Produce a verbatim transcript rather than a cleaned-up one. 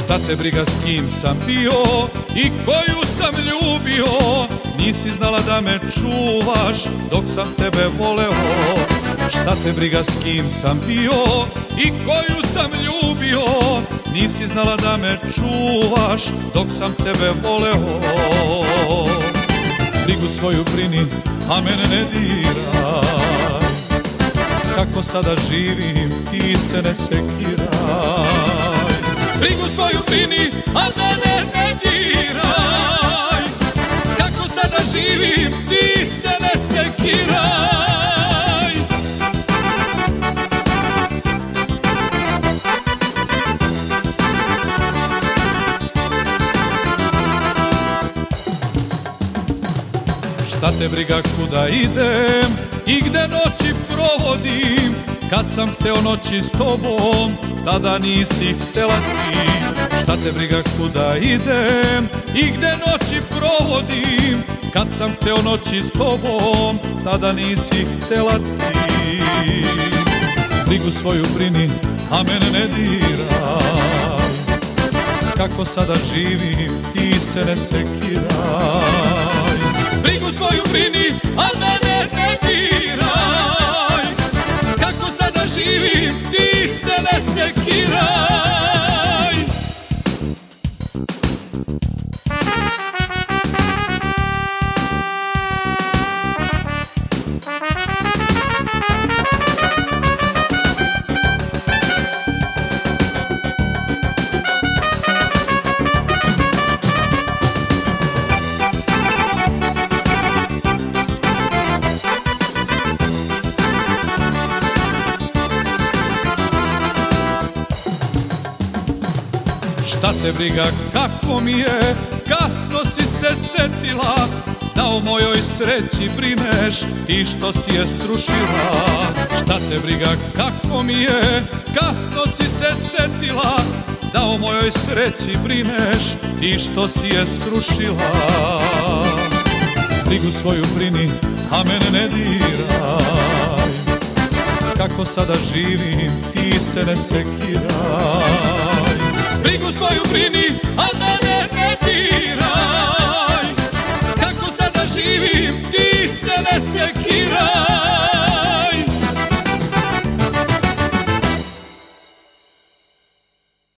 Šta te briga s kim sam bio i koju sam ljubio, nisi znala da me čuvaš dok sam tebe voleo. Šta te briga s kim sam bio i koju sam ljubio, nisi znala da me čuvaš dok sam tebe voleo. Brigu svoju brini, a mene ne diraj, kako sada živim ti se ne sekiraj. Brigu svoju brini, a mene ne diraj, kako sada živim ti se ne sekiraj. Šta te briga kuda idem i gde noći provodim, kad sam hteo noći s tobom, tada nisi htela ti. Šta te briga kuda idem i gde noći provodim, kad sam hteo noći s tobom, tada nisi htela ti. Brigu svoju brini, a mene ne diraj, kako sada živim ti se ne sekiraj. Brigu svoju brini, a mene ne diraj, kako sada živim ti se ne sekiraj. Šta te briga kako mi je, kasno si se setila, da o mojoj sreći brineš ti što si je srušila. Šta te briga kako mi je, kasno si se setila, da o mojoj sreći brineš ti što si je srušila. Brigu svoju brini, a mene ne diraj, kako sada živim ti se ne sekiraj. Brigu svoju brini, a mene ne diraj, kako sada živim ti se ne sekiraj.